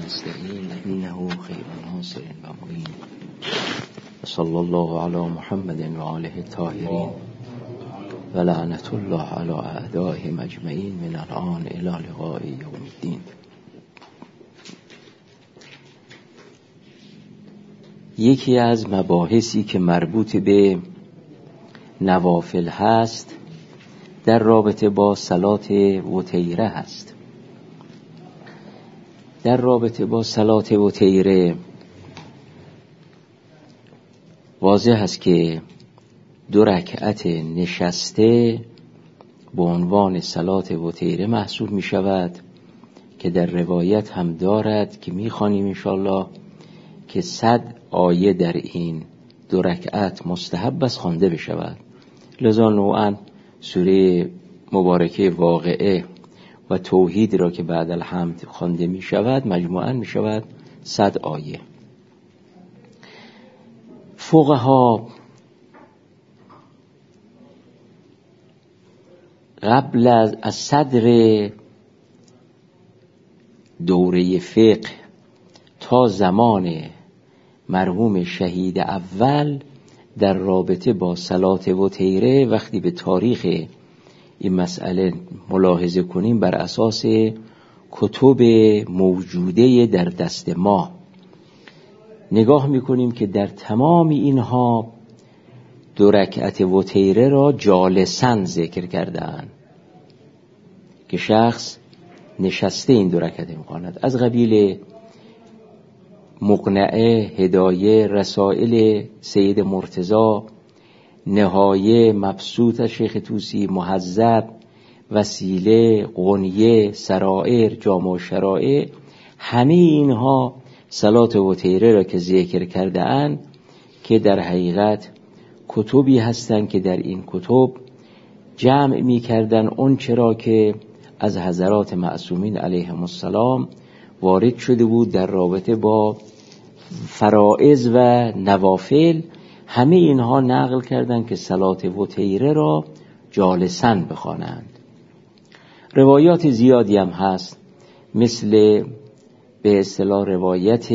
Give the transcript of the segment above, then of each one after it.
نستعين إنه خير ناصر ومعين صلى الله على محمد وآله الطاهرين ولعنة الله على أعدائهم أجمعين من الآن إلى لقاء يوم الدين. یکی از مباحثی که مربوط به نوافل هست در رابطه با صلات وتیره هست. در رابطه با صلات وتیره واضح است که 2 رکعت نشسته به عنوان صلات وتیره محسوب می شود که در روایت هم دارد که می خوانیم انشاءالله که 100 آیه در این 2 رکعت مستحب است خوانده بشود. لذا نوعاً سوره مبارکه واقعه و توحید را که بعد الحمد خوانده می شود مجموعاً می شود 100 آیه. فقها قبل از صدر دوره فقه تا زمان مرحوم شهید اول در رابطه با صلات وتیره وقتی به تاریخ این مسئله ملاحظه کنیم بر اساس کتب موجوده در دست ما نگاه میکنیم که در تمام اینها 2 رکعت وتیره را جالساً ذکر کردند که شخص نشسته این 2 رکعت میخواند. از قبیل مقنعه، هدایه، رسائل سید مرتضی، نهایه، مبسوط از شیخ طوسی، مهذب، وسیله، غنیه، سرائر، جامع و شرائع، همه اینها صلات وتیره را که ذکر کرده اند که در حقیقت کتبی هستند که در این کتب جمع می کردن اون چرا که از حضرات معصومین علیهم السلام وارد شده بود در رابطه با فرائض و نوافل. همه اینها نقل کردند که صلات وتیره را جالساً بخوانند. روایات زیادی هم هست مثل به اصطلاح روایت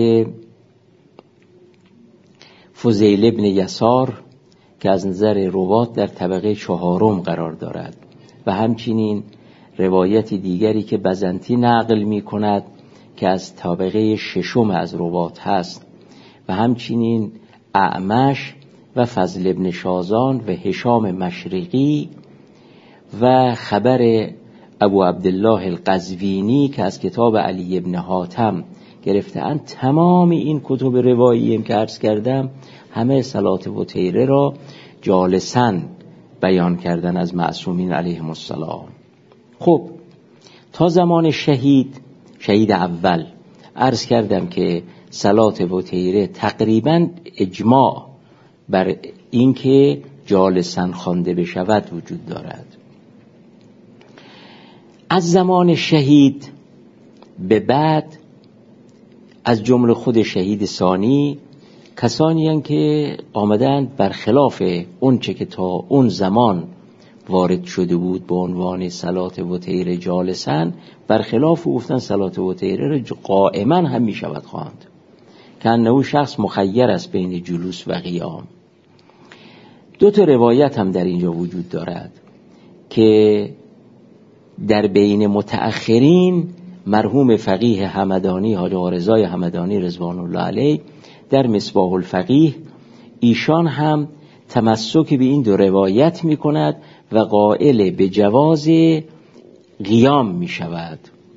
فضیل ابن یسار که از نظر روات در طبقه 4 قرار دارد و همچنین روایت دیگری که بزنتی نقل می کند که از طبقه 6 از روات هست و همچنین اعمش و فضل ابن شازان و هشام مشرقی و خبر ابو عبدالله القزوینی که از کتاب علی ابن حاتم گرفته‌اند. تمام این کتب روایی که عرض کردم همه صلات وتیره را جالساً بیان کردن از معصومین علیهم السلام. خب تا زمان شهید اول عرض کردم که صلات وتیره تقریباً اجماع بر اینکه جالساً خوانده بشود وجود دارد. از زمان شهید به بعد از جمله خود شهید ثانی کسانی هستند که آمدند برخلاف اون چه که تا اون زمان وارد شده بود به عنوان صلات وتیره جالساً، برخلاف گفتن صلات وتیره را قائما هم می شود خواند که انه شخص مخیر است بین جلوس و قیام. 2 تا روایت هم در اینجا وجود دارد که در بین متأخرین مرحوم فقیه همدانی حاجی آقا رضای همدانی رضوان الله علیه در مصباح الفقیه ایشان هم تمسک به این 2 روایت می کند و قائل به جواز قیام می شود.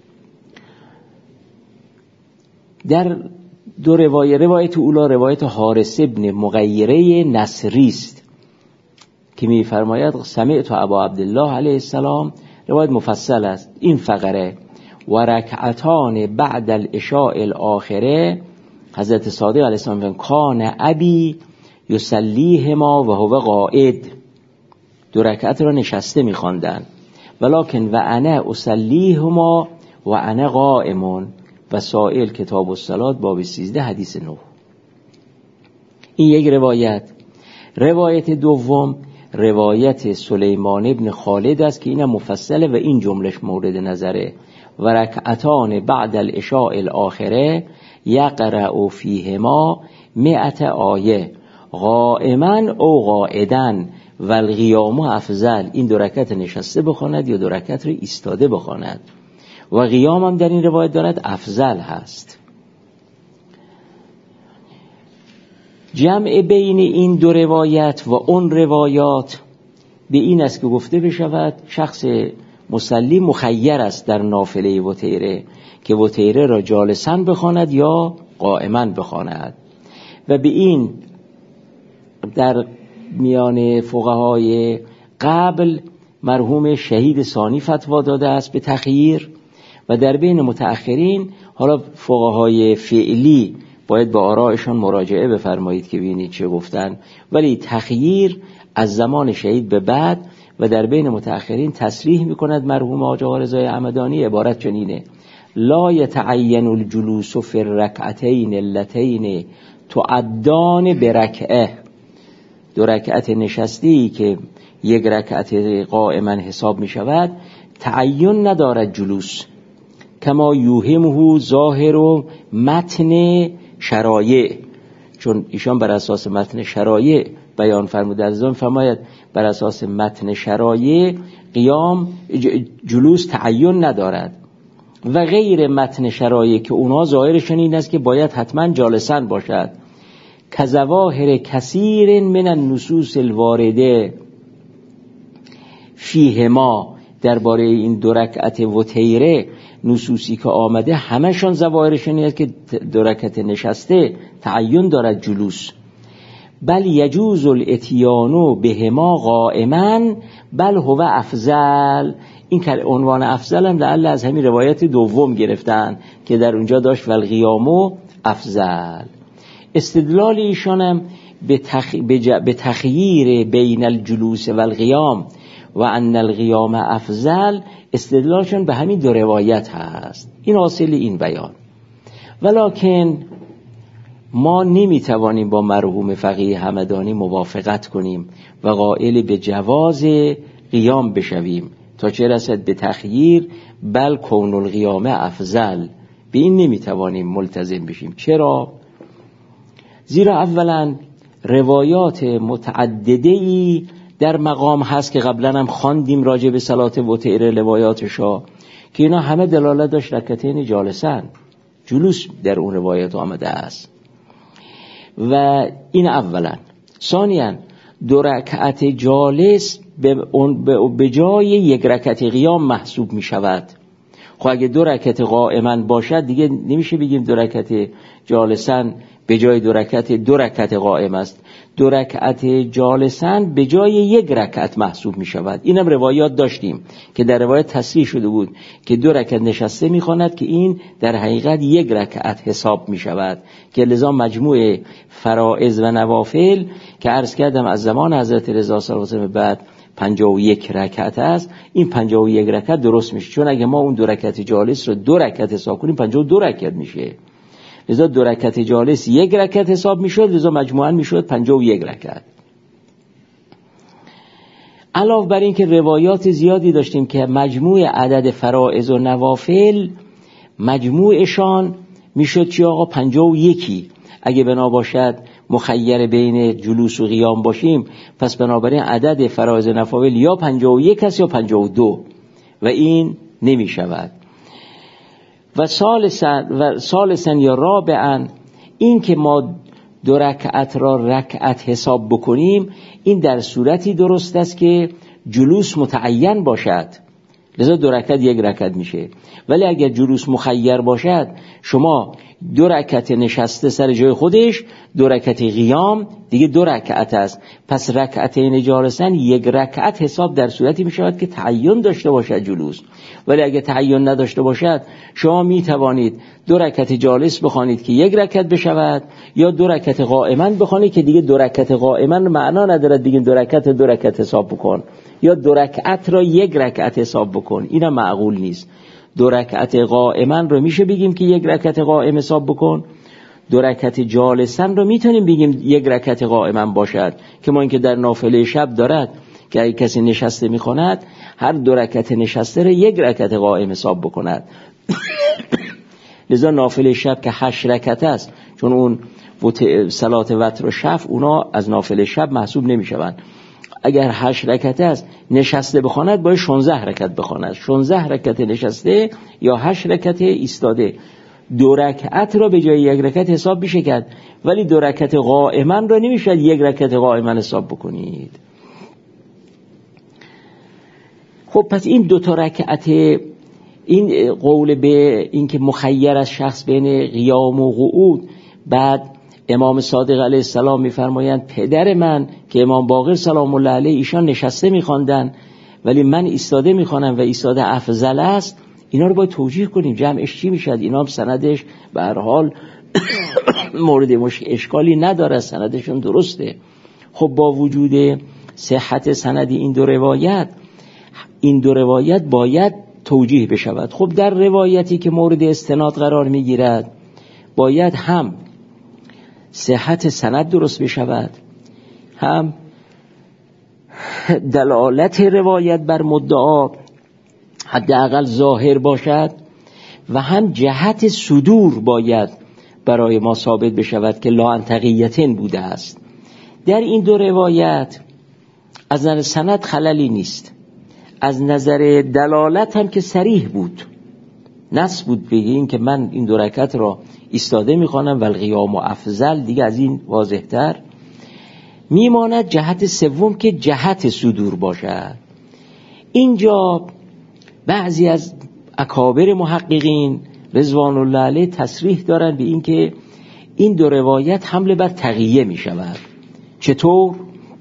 در 2 روایت اولا روایت حارث ابن مغیره نصری است که می فرماید سمعت ابا عبدالله علیه السلام، روایت مفصل است، این فقره و رکعتان بعد العشاء الاخره حضرت صادق علیه السلام کان ابی یصلیهما و هو قاعد، 2 رکعت را نشسته می‌خواندند، ولکن و انا اصلیهما و انا قائم و سائل کتاب الصلات باب 13 حدیث 9. این یک روایت. روایت دوم روایت سلیمان ابن خالد است که اینم مفصله و این جملش مورد نظره. و رکعتان بعد العشاء الاخره یقرأ فیهما 100 آیه قائما او قاعدا و القیام افضل. این 2 رکعت نشسته بخواند یا 2 رکعت رو ایستاده بخواند و قیام هم در این روایت دارد افضل هست. جمع بین این 2 روایت و اون روایات به این است که گفته بشود شخص مصلی مخیر است در نافله وتیره که وتیره را جالساً بخواند یا قائماً بخواند. و به این در میان فقهای قبل مرحوم شهید ثانی فتوا داده است به تخییر، و در بین متأخرین حالا فقهای فعلی باید به آرائشان مراجعه بفرمایید که ببینید چه گفتن، ولی تخییر از زمان شهید به بعد و در بین متأخرین تصریح میکند مرحوم آقا رضای عمدانی عبارت چنینه: لا یتعین الجلوس فی الرکعتین اللتین تعدان برکعه. 2 رکعت نشستی که 1 رکعت قائما حساب می شود تعین ندارد جلوس، کما یوهمه ظاهر و متن شرایع، چون ایشان بر اساس متن شرایع بیان فرموده. از آن فرماید بر اساس متن شرایع قیام جلوس تعین ندارد و غیر متن شرایع که اونها ظاهرشون این است که باید حتما جالسن باشد. کظواهر کثیر من النصوص الوارده فیهما، درباره این 2 رکعت وتیره نصوصی که آمده همشون ظواهرشون این است که 2 رکعت نشسته تعین دارد جلوس. بل یجوز الاتیان بهما قائما بل هو افضل. این عنوان افضل هم لعل از همین روایت دوم گرفتن که در اونجا داشت والقیام افضل. استدلال ایشان هم به تخییر بین الجلوس والقیام و ان القیام افضل، استدلالشون به همین 2 روایت هست. این حاصل این بیان. ولکن ما نمیتوانیم با مرحوم فقیه همدانی موافقت کنیم و قائل به جواز قیام بشویم تا چه رسد به تخییر بل کون القیام افضل. به این نمیتوانیم ملتزم بشیم. چرا؟ زیرا اولا روایات متعدده‌ای در مقام هست که قبلا هم خواندیم راجع به صلات وتیره روایاتشا که اینا همه دلالت داشت رکعتین جالسن، جلوس در اون روایات آمده است. و این اولا. ثانیاً 2 رکعت جالس به جای 1 رکعت قیام محسوب می شود. خب اگه 2 رکعت قائما باشد دیگه نمیشه بگیم 2 رکعت جالسن به جای 2 رکعت قائم است. 2 رکعت جالسن به جای 1 رکعت محسوب می شود. اینم روایات داشتیم که در روایت تصریح شده بود که 2 رکعت نشسته می خواند که این در حقیقت 1 رکعت حساب می شود، که لذا مجموع فرائض و نوافل که عرض کردم از زمان حضرت رضا صلی الله علیه و بعد 51 رکعت است. این 51 رکعت درست میشه، چون اگه ما اون 2 رکعت جالس رو 2 رکعت حساب کنیم 52 رکعت میشه. لذا 2 رکعت جالس 1 رکعت حساب میشد، لذا مجموعاً میشد 51 رکعت. علاوه بر این که روایات زیادی داشتیم که مجموع عدد فرائض و نوافل مجموعشان میشد چی آقا 51. اگه بنا باشد مخیر بین جلوس و قیام باشیم پس بنابراین عدد فرائض و نوافل یا 51 است یا 52 و این نمی شود. و ثالثاً یا رابعاً این که ما 2 رکعت را رکعت حساب بکنیم این در صورتی درست است که جلوس متعین باشد، لذا 2 رکعت 1 رکعت میشه. ولی اگر جلوس مخیر باشد شما 2 رکعت نشسته سر جای خودش، 2 رکعت قیام دیگه 2 رکعت است. پس رکعتین جالسن 1 رکعت حساب در صورتی می شود که تعین داشته باشد جلوس. ولی اگه تعین نداشته باشد شما می توانید 2 رکعت جالس بخوانید که 1 رکعت بشود یا 2 رکعت قائما بخوانید که دیگه 2 رکعت قائما معنا ندارد بگیم 2 رکعت حساب بکن، یا 2 رکعت را 1 رکعت حساب بکن. اینا معقول نیست. 2 رکعت قائما رو میشه بگیم که 1 رکعت قائم حساب بکن. 2 رکعت جالسن رو میتونیم بگیم 1 رکعت قائما باشد که ما اینکه در نافله شب دارد که اگه کسی نشسته میخواند هر 2 رکعت نشسته را 1 رکعت قائم حساب بکند. لذا نافله شب که 8 رکعت است، چون اون صلات وتر و شفع اونا از نافله شب محسوب نمیشوند. اگر 8 رکعت است نشسته بخواند باید 16 رکعت بخواند. 16 رکعت نشسته یا 8 رکعت ایستاده. 2 رکعت را به جای 1 رکعت حساب میشه کرد، ولی 2 رکعت قائما را نمیشه 1 رکعت قائما حساب بکنید. خب پس این 2 رکعت، این قول به این که مخیر از شخص بین قیام و قعود، بعد امام صادق علیه السلام میفرمایند پدر من که امام باقر سلام الله علیه ایشان نشسته میخواندن ولی من ایستاده میخوانم و ایستاده افضل است. اینا رو باید توجیه کنیم، جمعش چی میشد؟ اینا هم سندش به هر حال مورد اشکالی نداره، سندشون درسته. خب با وجود صحت سند این 2 روایت، این 2 روایت باید توجیه بشود. خب در روایتی که مورد استناد قرار میگیرد باید هم صحت سند درست بشود، هم دلالت روایت بر مدعا حداقل ظاهر باشد و هم جهت صدور باید برای ما ثابت بشود که لا انتقیتن بوده است. در این 2 روایت از نظر سند خللی نیست، از نظر دلالت هم که صریح بود، نص بود به این که من این 2 رکعت را ایستاده میخوانم و القیام و افضل، دیگه از این واضح تر میماند. جهت سوم که جهت صدور باشد. اینجا بعضی از اکابر محققین رضوان الله علیه تصریح دارن به این که این 2 روایت حمله بر تقیه میشود. چطور؟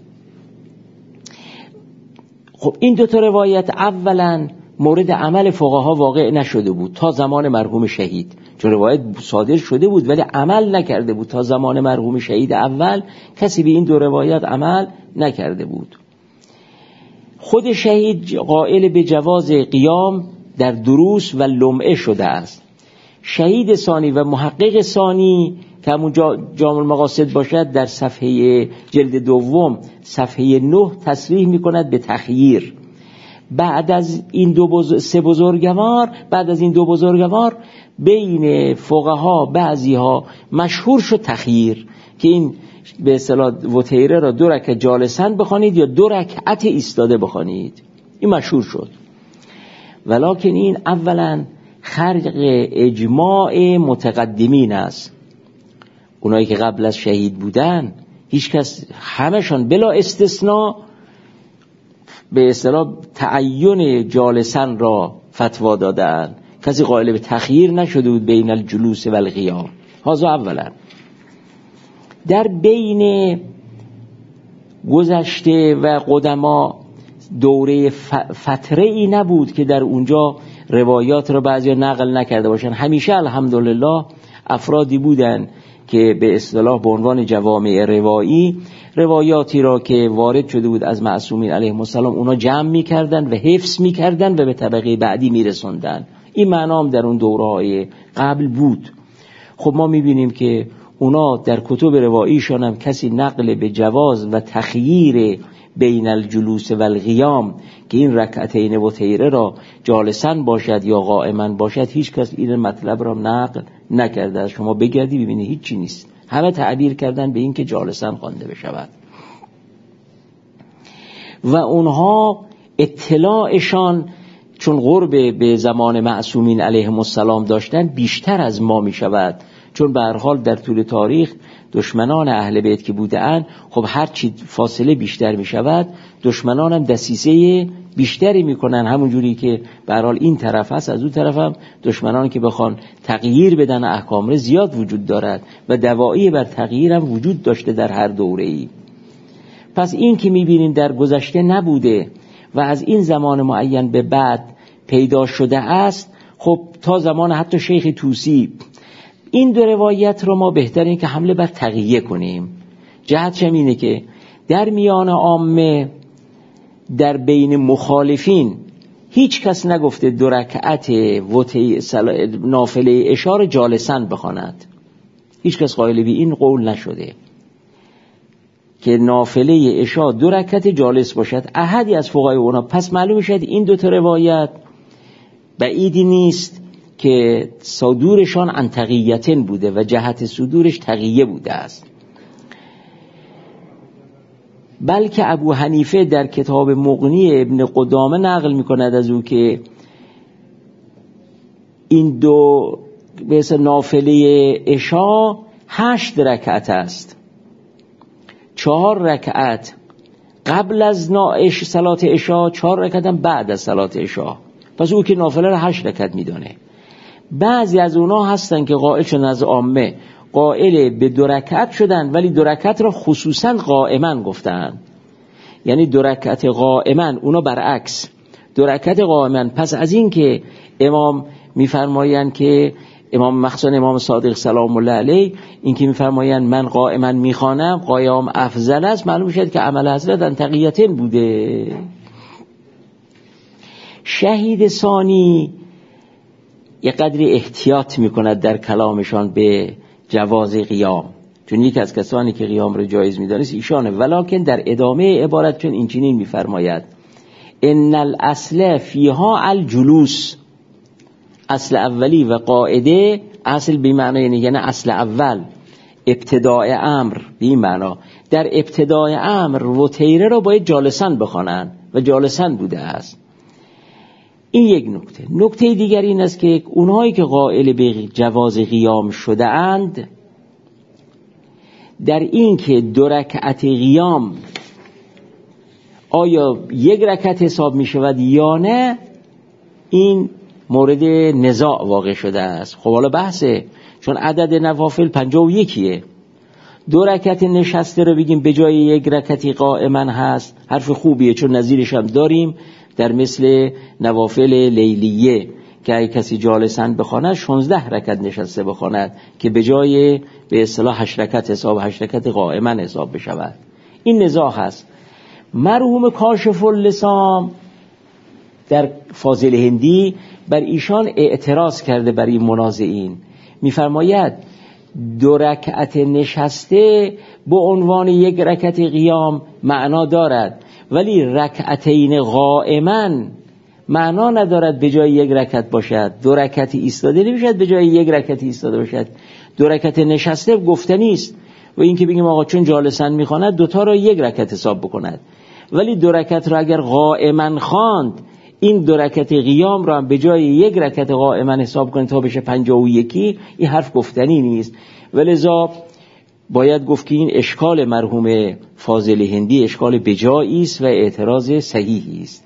خب این 2 روایت اولا مورد عمل فقها واقع نشده بود تا زمان مرحوم شهید، چون روایت صادر شده بود ولی عمل نکرده بود. تا زمان مرحوم شهید اول کسی به این 2 روایت عمل نکرده بود. خود شهید قائل به جواز قیام در دروس و لمعه شده است. شهید ثانی و محقق ثانی که همون جامع المقاصد باشد در صفحه جلد 2 صفحه 9 تصریح میکند به تخییر. بعد از این 3 بزرگوار، بعد از این 2 بزرگوار بین فقها بعضی ها مشهور شد تخییر که این به اصطلاح وتیره را 2 رکعت جالسن بخوانید یا 2 رکعت ایستاده بخوانید. این مشهور شد، ولکن این اولا خرق اجماع متقدمین است. اونایی که قبل از شهید بودن هیچ کس، همشان بلا استثناء به اصطلاح تعین جالسن را فتوا دادن. کسی قائل به تخییر نشده بود بین الجلوس و القیام. هذا اولا. در بین گذشته و قدما دوره فتره ای نبود که در اونجا روایات را بعضی نقل نکرده باشن. همیشه الحمدلله افرادی بودن که به اصطلاح به عنوان جوامع روایی روایاتی را که وارد شده بود از معصومین علیهم السلام اونا جمع می‌کردن و حفظ می‌کردن و به طبقه بعدی می‌رسوندن. این معنام در اون دوره‌های قبل بود. خب ما می‌بینیم که اونا در کتب رواییشان هم کسی نقل به جواز و تخییر بین الجلوس و القیام که این رکعتین وتیره را جالسن باشد یا قائما باشد، هیچ کس این مطلب را نقل نکرده. از شما بگردی ببینید هیچی نیست، همه تعبیر کردن به این که جالسن خوانده بشود. و اونها اطلاعشان چون قرب به زمان معصومین علیهم السلام داشتن بیشتر از ما می شود، چون به هر حال در طول تاریخ دشمنان اهل بیت که بودند، خب هر چی فاصله بیشتر می شود دشمنان هم دسیسه بیشتری می کنن. همون جوری که به هر حال این طرف هست از اون طرف هم دشمنان که بخوان تغییر بدن احکام را زیاد وجود دارد و دواعی بر تغییر هم وجود داشته در هر دوره ای. پس این که می بینیم در گذشته نبوده و از این زمان معین به بعد پیدا شده است، خب تا زمان حتی شیخ طوسی این 2 روایت رو ما بهترین که حمله بر تقیه کنیم. جهتش اینه که در میان عامه، در بین مخالفین هیچ کس نگفته 2 رکعت نافله اشار جالسن بخواند. هیچ کس قائل به این قول نشده. که نافله عشا 2 رکعت جالس باشد احدی از فقهای اونا. پس معلوم شد این 2 تا روایت بعیدی نیست که صدورشان عن تقییتن بوده و جهت صدورش تقیه بوده است، بلکه ابو حنیفه در کتاب مغنی ابن قدامه نقل میکند از او که این 2 به اسم نافله عشا 8 رکعت است، 4 رکعت قبل از صلات عشا، 4 رکعت هم بعد از صلات عشا. پس او که نافله رو 8 رکعت میدونه. بعضی از اونا هستن که قائل شدن از عامه قائل به 2 رکعت شدن، ولی 2 رکعت را خصوصا قائما گفتن، یعنی 2 رکعت قائما، اونا برعکس 2 رکعت قائما. پس از این که امام میفرمایند که مخصوصا امام صادق سلام الله علیه این که میفرمایند من قائما میخوانم قیام افضل است، معلوم شد که عمل حضرت ان تقییتن بوده. شهید ثانی یه قدری احتیاط میکند در کلامشان به جواز قیام، چون یک از کسانی که قیام رو جایز میدانست ایشانه، ولکن در ادامه عبارت چون این چنین میفرماید ان الاصل فیها الجلوس، اصل اولی و قاعده، اصل به معنی یعنی اصل اول ابتداء امر، به این معنا در ابتداء امر وتیره رو باید جالسن بخوانن و جالسن بوده است. این یک نکته. نکته دیگر این است که اونهایی که قائل به جواز قیام شده اند در این که 2 رکعت قیام آیا 1 رکعت حساب می شود یا نه، این مورد نزاع واقع شده است. خب حالا بحثه، چون عدد نوافل 51، 2 رکعت نشسته رو بگیم به جای 1 رکعتی قائما هست، حرف خوبیه، چون نظیرش هم داریم در مثل نوافل لیلیه که اگه کسی جالسن بخواند 16 رکعت نشسته بخواند که به جای به اصطلاح 8 رکعت حساب 8 رکعت قائما حساب بشود. این نزاع هست. مرحوم کاشف اللسام در فاضل هندی بر ایشان اعتراض کرده بر این منازعین، میفرماید 2 رکعت نشسته به عنوان 1 رکعت قیام معنا دارد، ولی رکعتین قائما معنا ندارد به جای 1 رکعت باشد. 2 رکعت ایستاده نمیشد به جای 1 رکعت ایستاده باشد. 2 رکعت نشسته گفتنی است و این که بگیم آقا چون جالسن میخواند 2 تا را 1 رکعت حساب بکند، ولی 2 رکعت را اگر قائما خواند این 2 رکعت قیام را به جای 1 رکعت قائما حساب کنید تا بشه 51، این حرف گفتنی نیست. ولذا باید گفت که این اشکال مرحوم فاضل هندی اشکال بجایی است و اعتراض صحیحی است.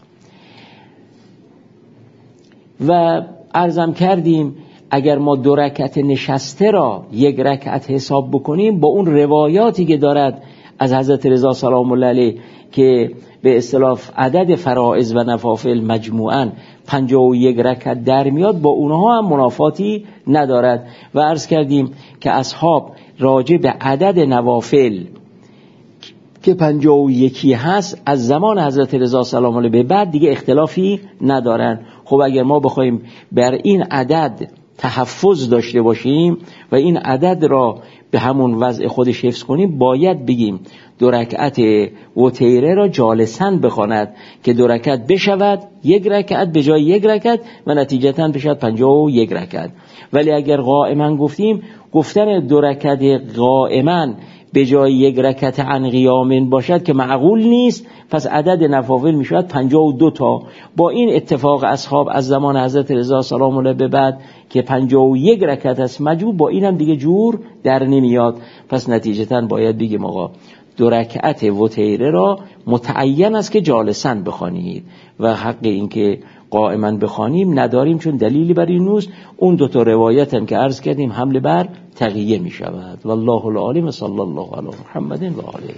و عرضم کردیم اگر ما 2 رکعت نشسته را 1 رکعت حساب بکنیم با اون روایاتی که دارد از حضرت رضا سلام الله علیه که به اصطلاح عدد فرائض و نوافل مجموعاً 51 رکعت در میاد، با اونها هم منافاتی ندارد. و عرض کردیم که اصحاب راجع به عدد نوافل که 51 هست از زمان حضرت رضا سلام الله به بعد دیگه اختلافی ندارن. خب اگر ما بخوایم بر این عدد تحفظ داشته باشیم و این عدد را به همون وضع خودش حفظ کنیم، باید بگیم 2 رکعت وتیره را جالسن بخواند که 2 رکعت بشود 1 رکعت به جای 1 رکعت و نتیجتاً بشود 51 رکعت. ولی اگر قائما گفتیم، گفتن 2 رکعت قائما به جای 1 رکعت عن قیام باشد که معقول نیست، پس عدد نوافل می شود 52 تا. با این اتفاق اصحاب از زمان حضرت رضا سلام الله به بعد که 51 رکعت است مجموع، با این هم دیگه جور در نمیاد. پس نتیجتاً باید بگیم آقا 2 رکعت وتیره را متعین است که جالسن بخوانید و حق این که قائما بخوانیم نداریم، چون دلیلی بر این نیست. اون 2 تا روایت هم که عرض کردیم حمله بر تقیه می شود. والله العالم. صلی الله علی محمد و آله.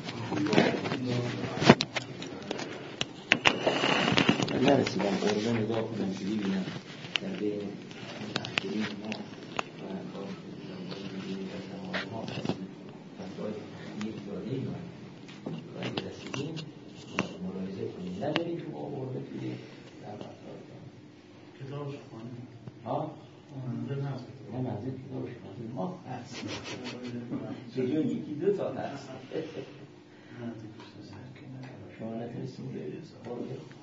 نرسیدم قربه نگاه کنم که ببینم در بین تحقیرین ما و ما فتوای تحقیق داده ما باید رسیدیم ملاحظه کنیم. نداریم که ما قربه توی در فتوای کتابش خانه ها؟ نه منظور کتابش خانه ما هست به جون 1-2 تا هست. شما نتونستیم